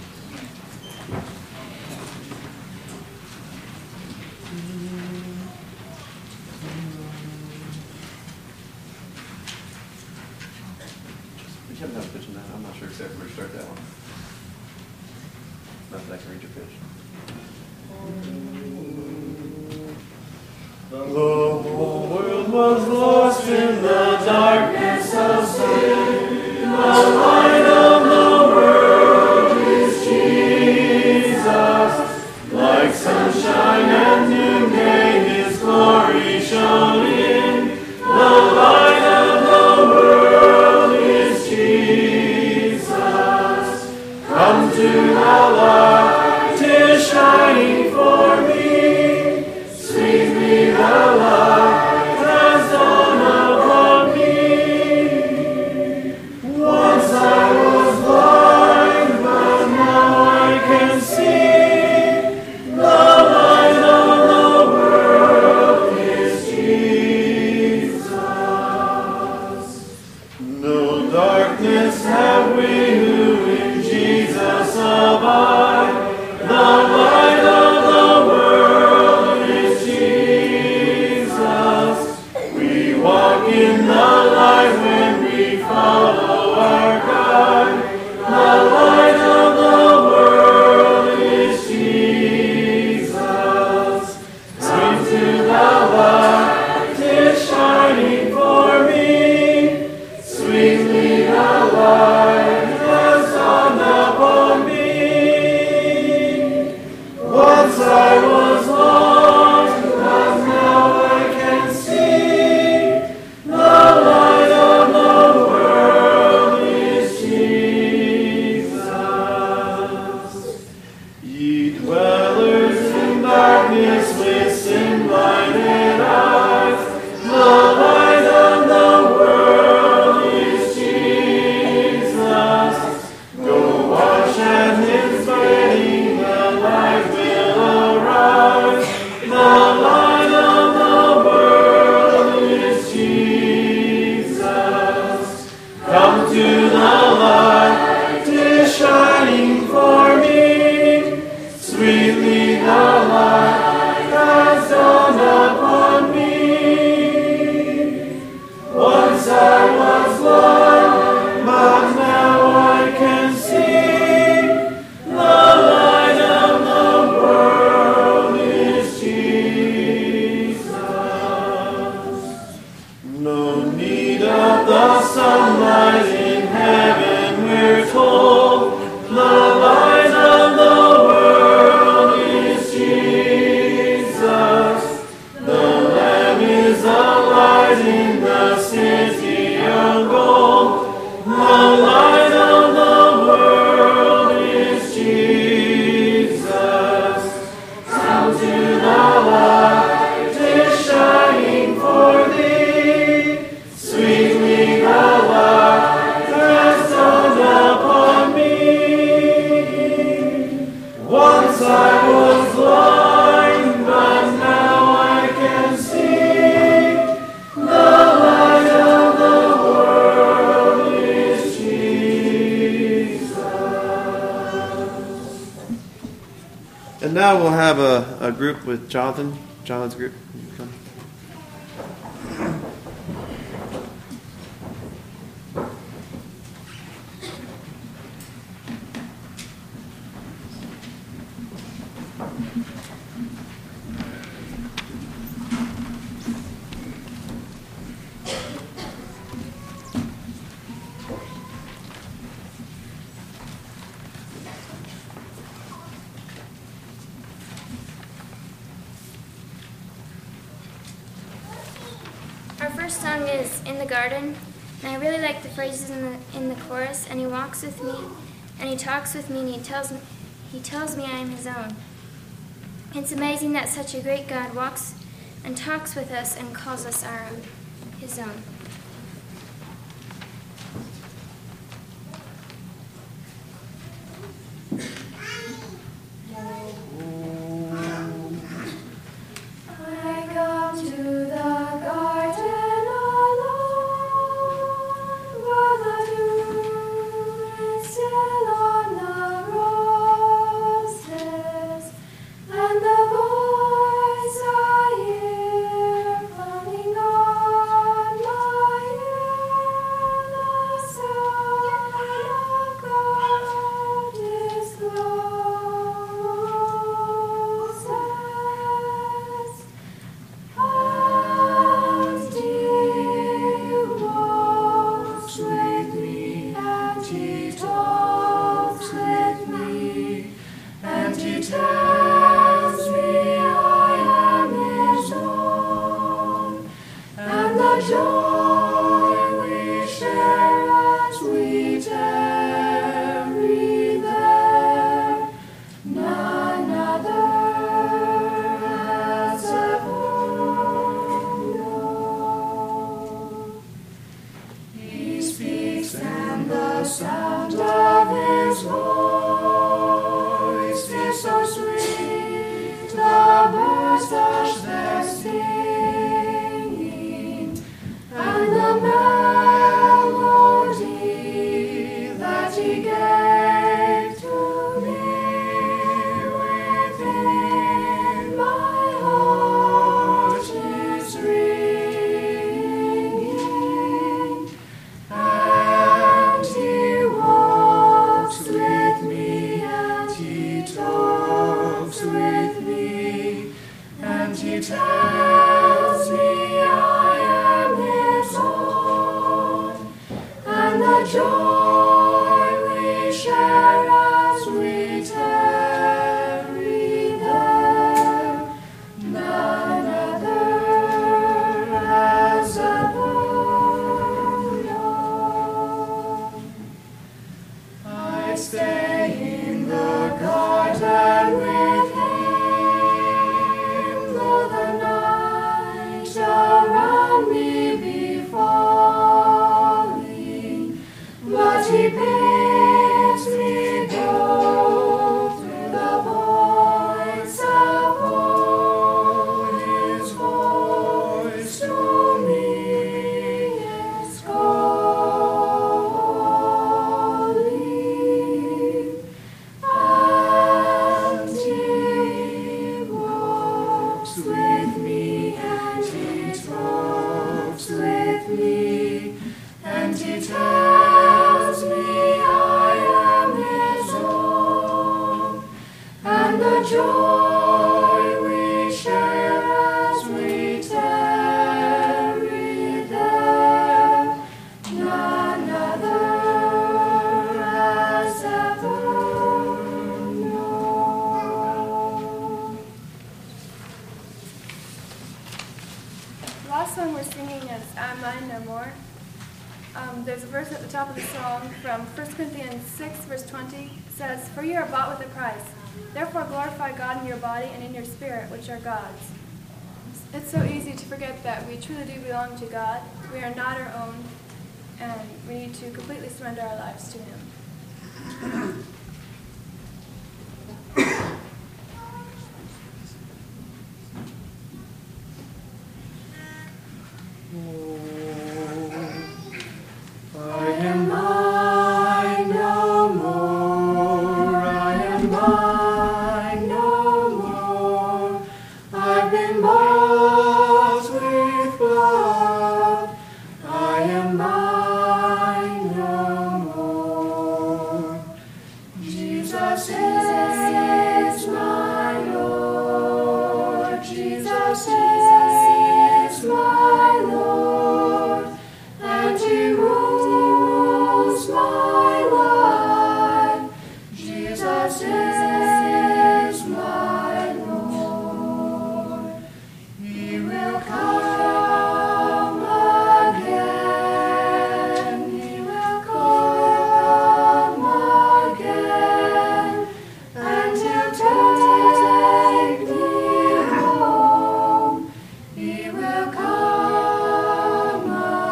I'm not sure exactly where to start that one. Not that I can read your pitch. The whole world was lost in the darkness of sin. The light of the world is Jesus. Like sunshine at noonday, His glory shone in. The light of the world is Jesus. Come to the light, 'tis shining for me. Sweetly the light has dawned upon me. Once I was blind, but now I can see. The light of the world is Jesus. No darkness have we who in Jesus abide. The light of the world is Jesus. We walk in the light when we follow our God. The light of the world is Jesus. Come to the light, 'tis shining for me. Sweetly the light has dawned upon me. Once I was lost, but now I can see. The light of the world is Jesus. Ye dwellers in darkness with sin-blinded eyes, the light of the world is Jesus. Go wash at His wedding, the light will arise. The light of the world is Jesus. Come to the light, 'tis shining for me. Sweetly the light has dawned upon me. Once I was blind, but now I can see. The light of the world is Jesus. No need of the sunlight in heaven, we're told. The light of the world is Jesus. The Lamb is a light in the city of gold. The light of the world is Jesus. Come to the light is shining for thee. Sweetly the light has dawned upon me. Once I was blind, but now I can see. The light of the world is Jesus. And now we'll have a group with Jonathan. Jonathan's group. Come. Our first song is In the Garden, and I really like the phrases in the chorus. And he walks with me, and he talks with me, and he tells me I am his own. It's amazing that such a great God walks and talks with us and calls us our own, his own. I come to the garden alone, where the dew is still on the roses, and the voice I hear floating on my ear, the sign of God is closest. And he walks with me, and he talks with me, and he tells me I am his own, and the joy we share as we tarry there, none other has ever known. He speaks, and the sound of his voice is so sweet. The birds hush their singing, and the melody that he gave to me within my heart is ringing. And he walks with me, and he talks with me, and he tells me I am his own, and the joy we share as we tarry there, none other has ever known. I stay in the garden with him, though the night around me be falling, but he bids me go through the voice of woe. His voice to me is calling, and he walks with me, and he talks with me, and he tells me I am his own, and the joy we share as we tarry there, There's a verse at the top of the song from 1 Corinthians 6, verse 20. It says, "For you are bought with a price. Therefore glorify God in your body and in your spirit, which are God's." It's so easy to forget that we truly do belong to God. We are not our own, and we need to completely surrender our lives to Him. I am mine no more. I am mine no more. I've been bought with blood. I am mine no more. Jesus is my Lord. Jesus is my Lord. And He rules my life. Jesus is my Lord. He will come again. He will come again. And He'll take me home. He will come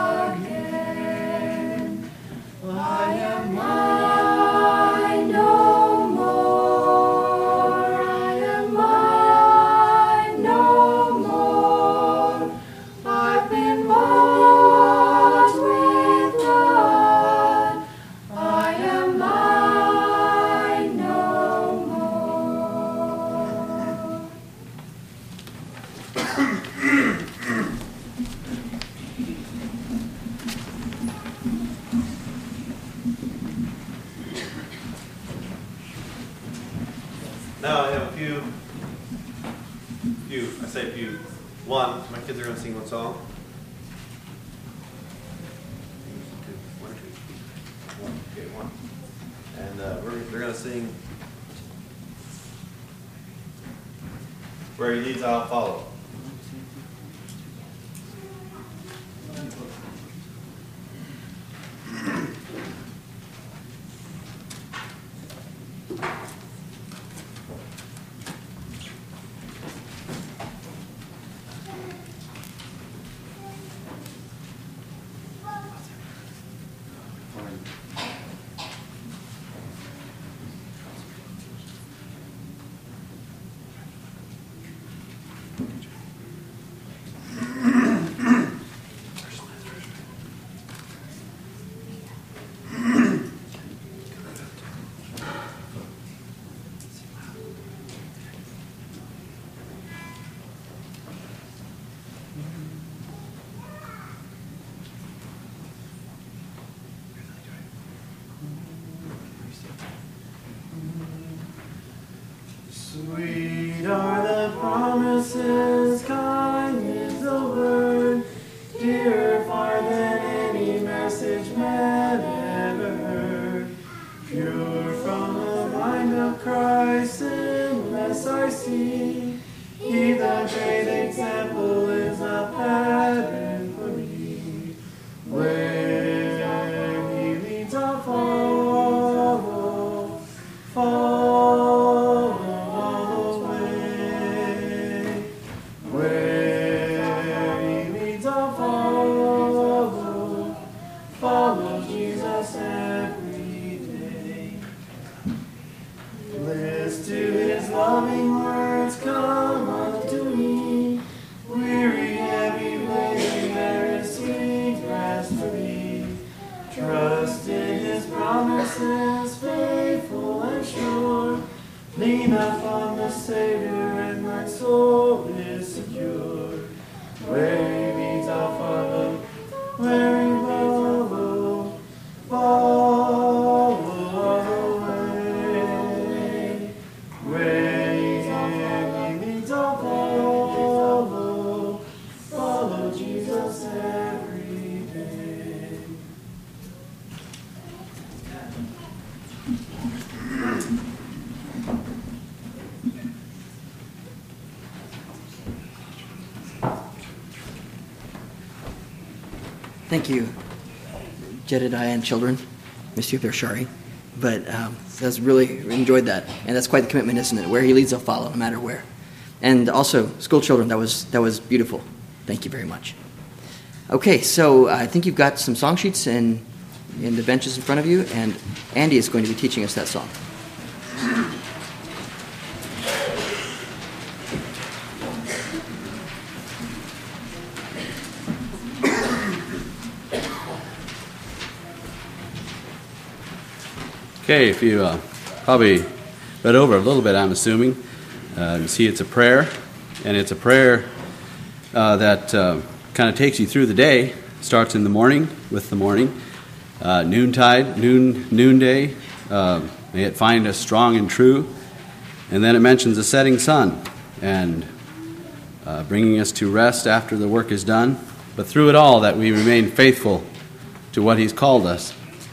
again. I am mine no more. I am mine no more. I've been bought with blood. I am mine no more. Now I have a few, I say few, one, my kids are going to sing one song. One or two? One, okay, one. And they're going to sing, "Where He leads, I'll follow." Sweet are the promises, kind is the word, dearer far than any message man ever heard. Pure from the mind of Christ, unless I see, He the great example is a pattern for me. Where He leads, I'll follow, follow the way. Where He leads, I'll follow, follow Jesus every day. Listen to His loving words, come unto me. Weary, heavy laden, there is sweet rest for me. Trust in His promises, faithful and sure. Lean upon the Savior, and my soul is secure. Where He leads, I'll follow. Where He follow, follow the way. Where He leads, I'll follow, follow Jesus every day. Thank you. Jedediah and children. Missed you if they're Shari. But that's really enjoyed that. And that's quite the commitment, isn't it? Where he leads, they'll follow, no matter where. And also, school children, that was beautiful. Thank you very much. Okay, so I think you've got some song sheets in the benches in front of you, and Andy is going to be teaching us that song. Okay, if you probably read over a little bit, I'm assuming, you see it's a prayer, and it's a prayer that kind of takes you through the day. Starts in the morning with the morning, noonday. May it find us strong and true, and then it mentions the setting sun and bringing us to rest after the work is done. But through it all, that we remain faithful to what He's called us.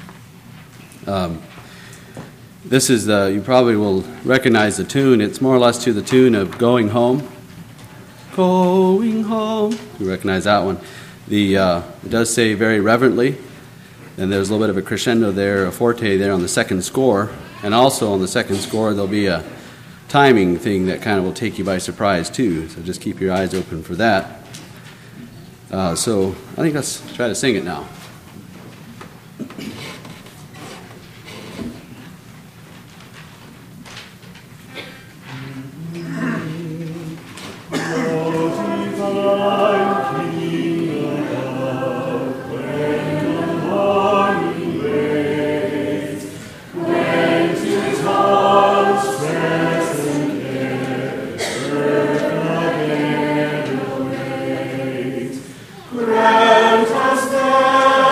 This is you probably will recognize the tune. It's more or less to the tune of Going Home. Going home. You recognize that one. It does say very reverently, and there's a little bit of a crescendo there, a forte there on the second score. And also on the second score, there'll be a timing thing that kind of will take you by surprise too. So just keep your eyes open for that. So I think let's try to sing it now. Grant us then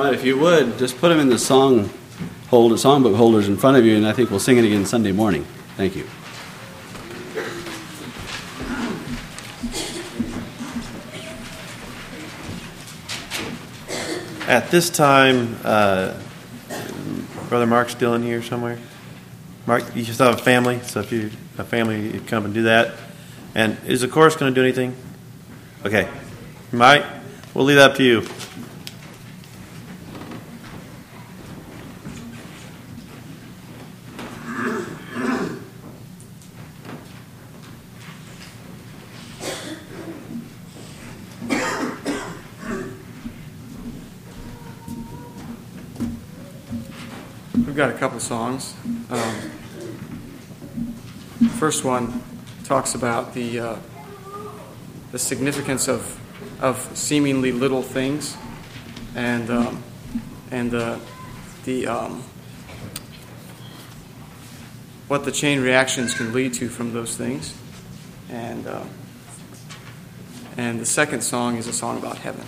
But if you would, just put them in the songbook holders in front of you, and I think we'll sing it again Sunday morning. Thank you. At this time, Brother Mark's still in here somewhere. Mark, you still have a family, so if you have a family, you come and do that. And is the chorus going to do anything? Okay. Mike, we'll leave that up to you. We've got a couple songs. First one talks about the significance of seemingly little things, and what the chain reactions can lead to from those things, and the second song is a song about heaven.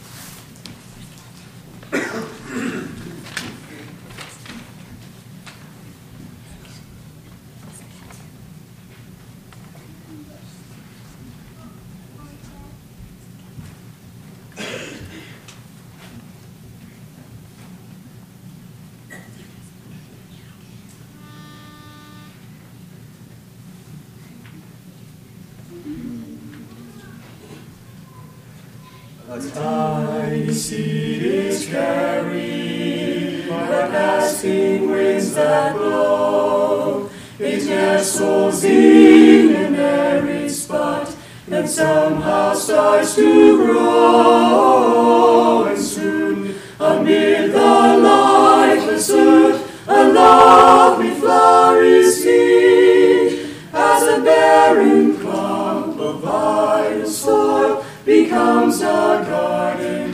A tiny seed is carried by passing winds that blow. It nestles in an arid spot, then somehow starts to grow. And soon, amid the lifeless earth, a lovely flower is seen, as a barren clump of vital soil becomes a garden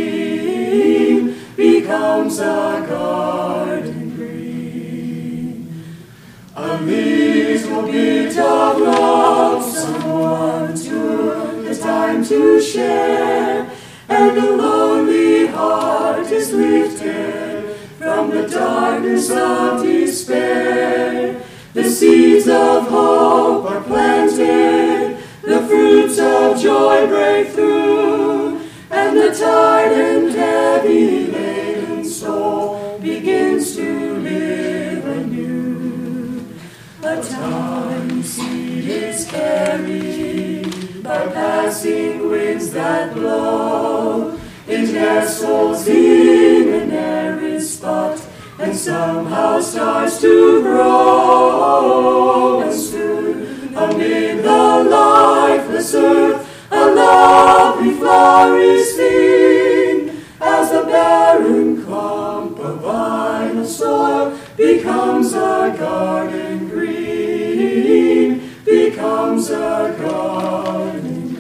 green, becomes a garden green. A little bit of love someone took the time to share, and a lonely heart is lifted from the darkness of despair. The seeds of hope are planted, the fruits of joy break through, and the tired and heavy laden soul begins to live anew. A tiny seed is carried by passing winds that blow. It nestles in an arid spot, and somehow starts to grow. And soon, amid the lifeless earth, a lovely flower is seen, as the barren clump of vital soil becomes a garden green, becomes a garden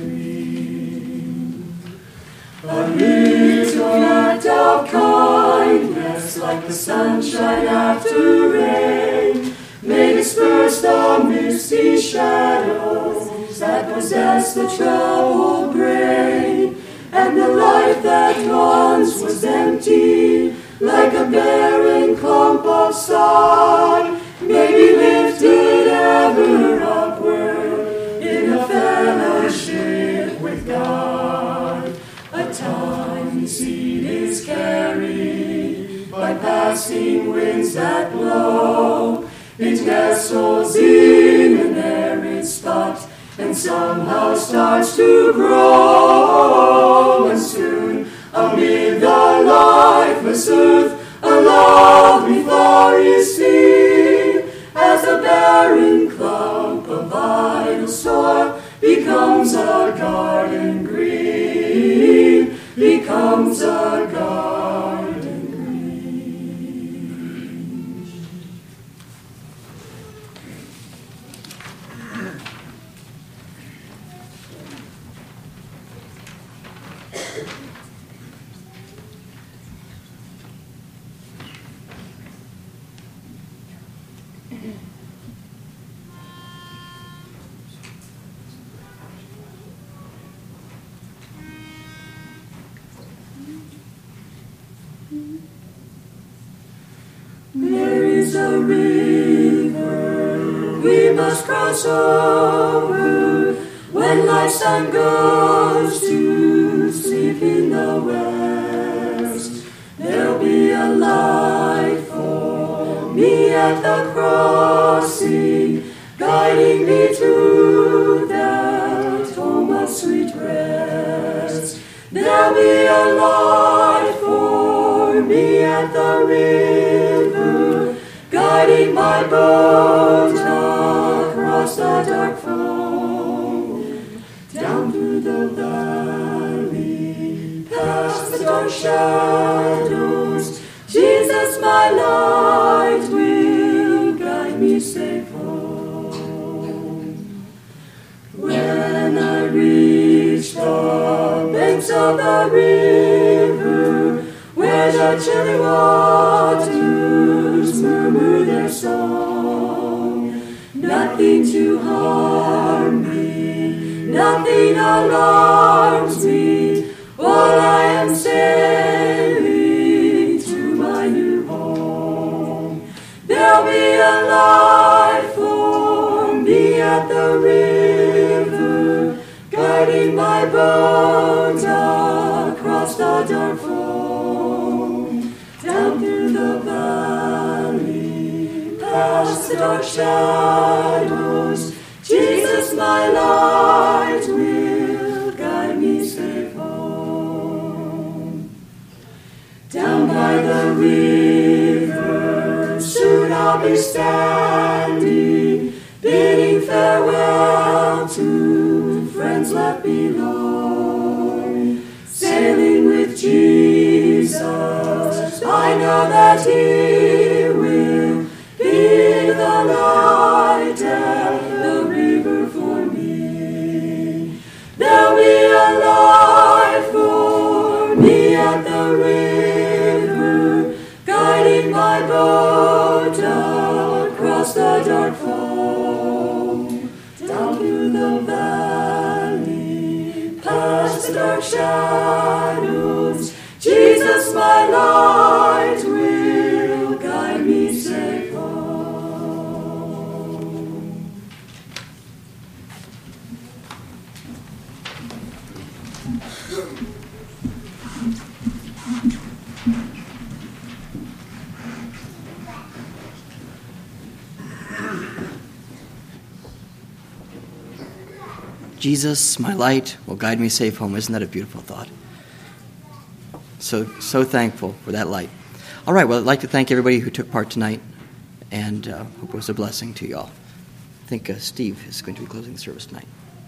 green. A little act of kindness, like the sunshine after rain, may disperse the misty shadows that possess the troubled brain, and the life that once was empty, like a barren clump of sod, may be lifted ever upward in a fellowship with God. A tiny seed is carried by passing winds that blow. It nestles in an arid spot, and somehow starts to grow. And soon, amid the lifeless earth, a lovely flower is seen, as a barren clump of vital soil becomes a garden green, becomes a garden green. is a river we must cross over when life's sun goes to sleep in the west. There'll be a light for me at the crossing, guiding me to that home of sweet rest. There'll be a light for me at the river, guiding my boat across the dark foam, down through the valley, past the dark shadows. Jesus, my light, will guide me safe home. When I reach the banks of the river, where the chilly waters murmur their song, nothing to harm me, nothing alarms me, while I am sailing to my new home. There'll be a light for me at the river, guiding my boat across the dark foam, down through the valley, past the dark shadows. Jesus, my light, will guide me safe home. Down by the river, soon I'll be standing, bidding farewell to friends left below. Sailing with Jesus, I know that He will be the light at the river for me. There'll be a light for me at the river, guiding my boat across the dark foam, down through the valley, past the dark shadows. Jesus, my light, will guide me safe home. Jesus, my light, will guide me safe home. Isn't that a beautiful thought? So thankful for that light. All right, well, I'd like to thank everybody who took part tonight, and hope it was a blessing to you all. I think Steve is going to be closing the service tonight.